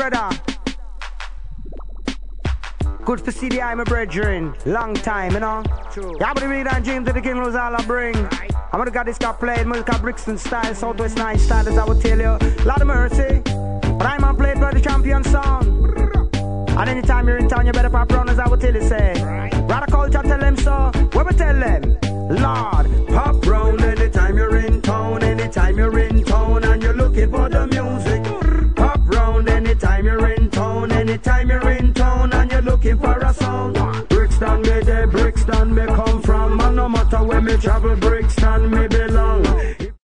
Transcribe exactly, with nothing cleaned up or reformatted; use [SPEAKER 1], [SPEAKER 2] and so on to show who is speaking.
[SPEAKER 1] brother. Good for C D I, my brethren. Long time, you know. True. Yeah, but the read and James to the King was all I bring. I'm gonna got this got played, Mulka Brixton style, Southwest nice style, as I would tell you. Lot of mercy. But I'm on played by the champion song. And anytime you're in town, you better pop round, as I would tell you, say. Radical culture, tell them so. What we tell them? Lord, pop round anytime you're in town, anytime you're in town, and you're looking for the music. Pop round anytime you're in town, anytime you're in town, and you're looking for a sound. Brixton, me there, Brixton, me come from, and no matter where me travel,